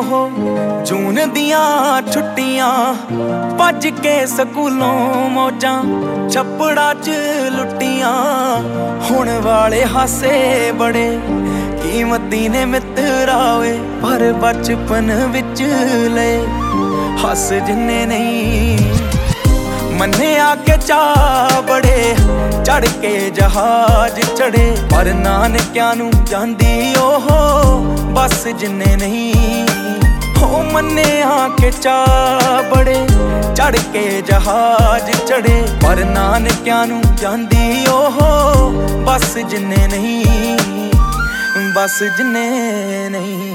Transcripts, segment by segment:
ਉਹ ਜੂਨ ਦੀਆਂ ਛੁੱਟੀਆਂ ਭੱਜ ਕੇ ਸਕੂਲੋਂ ਮੌਜਾਂ ਛੱਪੜਾਂ 'ਚ ਲੁੱਟੀਆਂ ਹੁਣ ਵਾਲੇ ਹਾਸੇ ਬੜੇ ਕੀਮਤੀ ਨੇ ਮਿੱਤਰਾ ਓਏ ਪਰ ਬਚਪਨ ਵਿੱਚ ਲਏ ਹੱਸ ਜਿੰਨੇ ਨਹੀਂ ਮੰਨਿਆ ਕਿ ਚਾਅ ਬੜੇ ਚੜ ਕੇ ਜਹਾਜ਼ ਚੜੇ ਪਰ ਨਾਨਕਿਆਂ ਨੂੰ ਜਾਂਦੀ ਉਹ ਬਸ ਜਿੰਨੇ ਨਹੀਂ ਹੋ ਮੰਨਿਆ ਕਿ ਚਾਅ ਬੜੇ ਚੜ ਕੇ ਜਹਾਜ਼ ਚੜੇ ਪਰ ਨਾਨਕਿਆਂ ਨੂੰ ਜਾਂਦੀ ਉਹ ਬਸ ਜਿੰਨੇ ਨਹੀਂ ਬਸ ਜਿੰਨੇ ਨਹੀਂ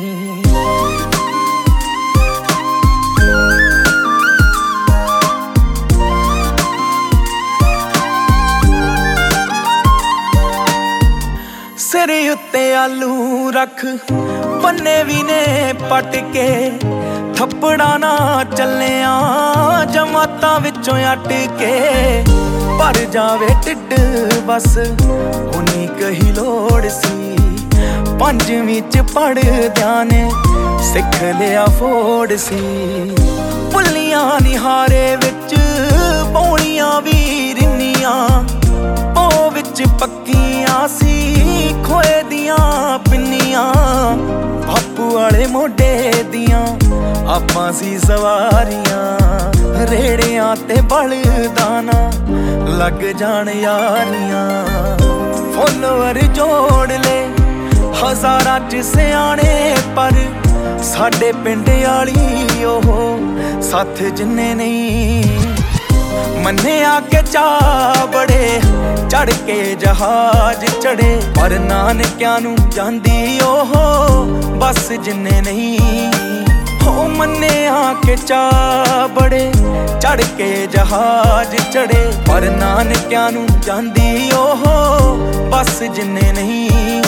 ਸਿਰ ਉੱਤੇ ਆਲੂ ਰੱਖ ਬੰਨੇ ਵੀ ਨੇ ਪੱਟ ਕੇ ਥੱਪੜਾਂ ਨਾ ਚੱਲਿਆ ਜਮਾਤਾਂ ਵਿੱਚੋਂ ਅੱਟ ਕੇ ਭਰ ਜਾਵੇ ਢਿੱਡ ਬਸ ਉਨੀ ਕਹੀ ਲੋੜ ਸੀ ਪੰਜਵੀਂ 'ਚ ਪੜ੍ਹਦਿਆਂ ਨੇ ਸਿੱਖ ਲਿਆ ਫੋੜ ਸੀ ਪੁੱਲੀਆਂ ਨਿਹਾਰੇ ਵਿੱਚ ਪੌੜੀਆਂ ਵੀ ਰਿੰਨੀਆਂ ਉਹ ਵਿੱਚ ਪੱਕੀਆਂ ਸੀ ਖੋਏ ਦੀਆਂ ਪਿੰਨੀਆਂ ਬਾਪੂ ਵਾਲੇ ਮੋਢੇ ਦੀਆਂ ਆਪਾਂ ਸੀ ਸਵਾਰੀਆਂ ਰੇੜਿਆਂ ਤੇ ਬਲਦਾਨਾ ਲੱਗ ਜਾਣ ਯਾਰੀਆਂ ਫੋਲੋਵਰ ਜੋੜ ਲੈ ਹਜ਼ਾਰਾਂ 'ਚ ਸਿਆਣੇ ਪਰ ਸਾਡੇ ਪਿੰਡ ਵਾਲੀ ਉਹ ਸਾਥ ਜਿੰਨੇ ਨਹੀਂ ਮੰਨਿਆ ਕਿ ਚਾਅ ਬੜੇ ਚੜ ਕੇ ਜਹਾਜ਼ ਚੜੇ ਪਰ ਨਾਨਕਿਆਂ ਨੂੰ ਜਾਂਦੀ ਉਹ ਬਸ ਜਿੰਨੇ ਨਹੀਂ ਹੋ ਮੰਨਿਆ ਕਿ ਚਾਅ ਬੜੇ ਚੜ ਕੇ ਜਹਾਜ਼ ਚੜੇ ਪਰ ਨਾਨਕਿਆਂ ਨੂੰ ਜਾਂਦੀ ਉਹ ਬਸ ਜਿੰਨੇ ਨਹੀਂ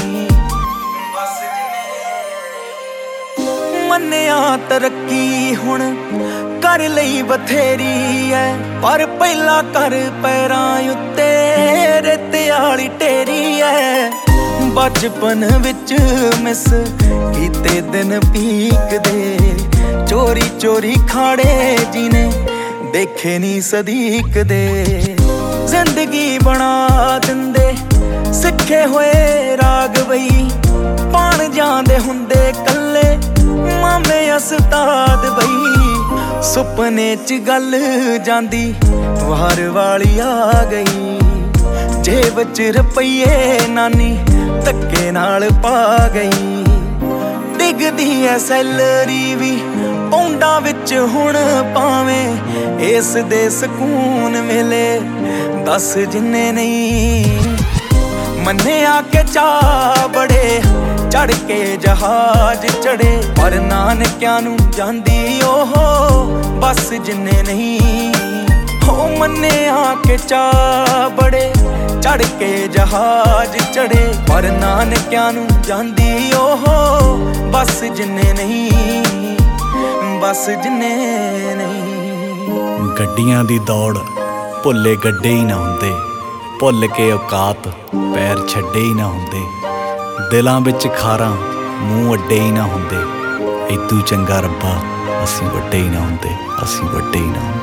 ਮੰਨਿਆ ਤਰੱਕੀ ਹੁਣ ਕਰ ਲਈ ਬਥੇਰੀ ਐ ਪਰ ਪਹਿਲਾਂ ਕਰ ਪੈਰਾਂ ਉੱਤੇ ਰੇਤੇ ਵਾਲੀ ਢੇਰੀ ਐ ਬਚਪਨ ਵਿੱਚ ਮਿਸ ਕੀਤੇ ਦਿਨ ਪੀਕਦੇ ਚੋਰੀ ਚੋਰੀ ਖਾੜੇ ਜਿਹਨੇ ਦੇਖੇ ਨੀ ਸਦੀਕ ਦੇ ਜ਼ਿੰਦਗੀ ਬਣਾ ਦਿੰਦੇ ਸਿੱਖੇ ਹੋਏ ਰਾਗ ਬਈ ਪਾਣ ਜਾਂਦੇ ਹੁੰਦੇ ਕੱਲੇ ਮਾਮੇ ਉਸਤਾਦ ਬਈ ਸੁਪਨੇ 'ਚ ਗੱਲ ਜਾਂਦੀ ਵਾਰ ਵਾਲੀ ਆ ਗਈ ਜੇਬ 'ਚ ਰੁਪਈਏ ਨਾਨੀ ਧੱਕੇ ਨਾਲ ਪਾ ਗਈ ਡਿੱਗਦੀ ਐ ਸੈਲਰੀ ਵੀ ਪੌਂਡਾਂ ਵਿੱਚ ਹੁਣ ਪਾਵੇਂ ਇਸ ਦੇ ਸਕੂਨ ਮਿਲੇ ਦੱਸ ਜਿੰਨੇ ਨਹੀਂ ਮੰਨਿਆ ਕਿ ਚਾਅ ਬੜੇ ਚੜ ਕੇ ਜਹਾਜ਼ ਚੜੇ ਪਰ ਨਾਨਕਿਆਂ ਨੂੰ ਜਾਂਦੀ ਉਹ ਬਸ ਜਿੰਨੇ ਨਹੀਂ ਹੋ ਮੰਨਿਆ ਕਿ ਚਾਅ ਬੜੇ ਚੜ ਕੇ ਜਹਾਜ਼ ਚੜੇ ਪਰ ਨਾਨਕਿਆਂ ਨੂੰ ਜਾਂਦੀ ਉਹ ਬਸ ਜਿੰਨੇ ਨਹੀਂ ਬਸ ਜਿੰਨੇ ਨਹੀਂ ਗੱਡੀਆਂ ਦੀ ਦੌੜ ਭੁੱਲੇ ਗੱਡੇ ਹੀ ਨਾ ਹੁੰਦੇ ਭੁੱਲ ਕੇ ਔਕਾਤ ਪੈਰ ਛੱਡੇ ਹੀ ਨਾ ਹੁੰਦੇ ਦਿਲਾਂ ਵਿੱਚ ਖਾਰਾਂ ਮੂੰਹ ਅੱਡੇ ਹੀ ਨਾ ਹੁੰਦੇ ਏਦੂ ਚੰਗਾ ਰੱਬਾ ਅਸੀਂ ਵੱਡੇ ਹੀ ਨਾ ਹੁੰਦੇ ਅਸੀਂ ਵੱਡੇ ਹੀ ਨਾ ਹੁੰਦੇ